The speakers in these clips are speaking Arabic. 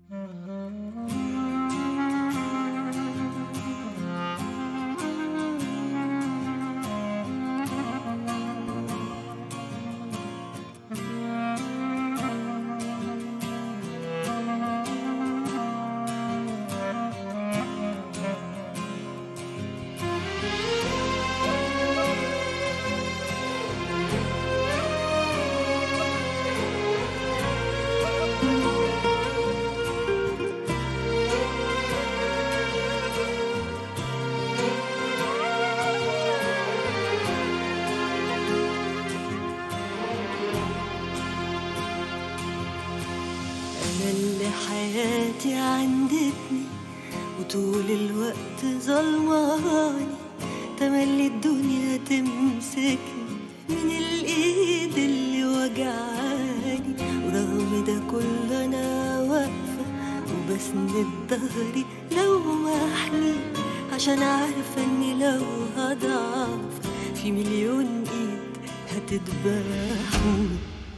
حياتي عندتني وطول الوقت ظلماني، تملي الدنيا تمسكني من الايد اللي وجعاني، ورغم ده كله انا واقفة وبسند ظهري لو محني، عشان عارفة اني لو هضعف في مليون ايد هتذبحني.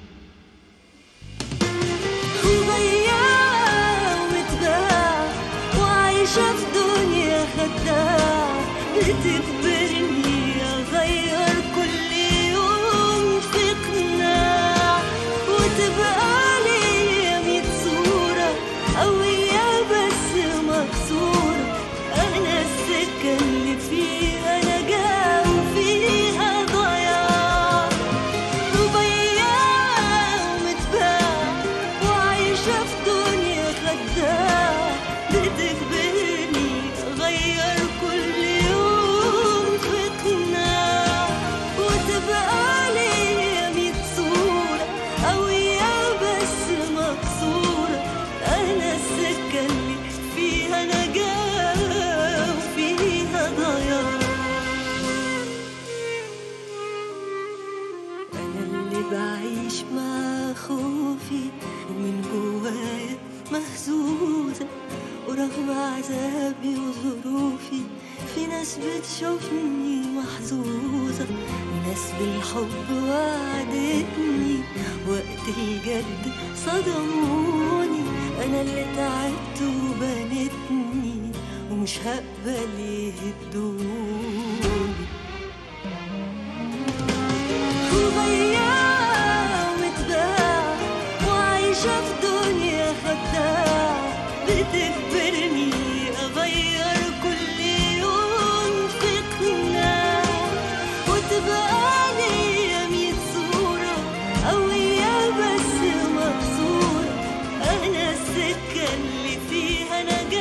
عايشة في دنيا خداعة بتجبرني أغير كل يوم في قناع، وتبقى ليا 100 صورة قوية بس مكسورة، أنا السكة اللي فيها نجاة وفيها ضياع، وبياع ومتباع وعايشة في دنيا خداعة بتجبرني أغير كل يوم في قناع، وتبقى ليا 100 صورة قوية بس مكسورة، أنا السكة اللي فيها نجاة وفيها ضياع، أنا اللي بعيش مع خوفي ومن جوايا مهزوزة، ورغم عذابي وظروفي في ناس بتشوفني محظوظة، وناس بالحب وعدتني وقت الجد صدموني، أنا اللي تعبت وبنتني ومش هقبل يهدوني، وبياع ومتباع وعايشة في دنيا خداعة بتجبرني أغير كل يوم في قناع، وتبقى ليا 100 صورة قوية بس مكسورة، أنا السكة اللي فيها نجاة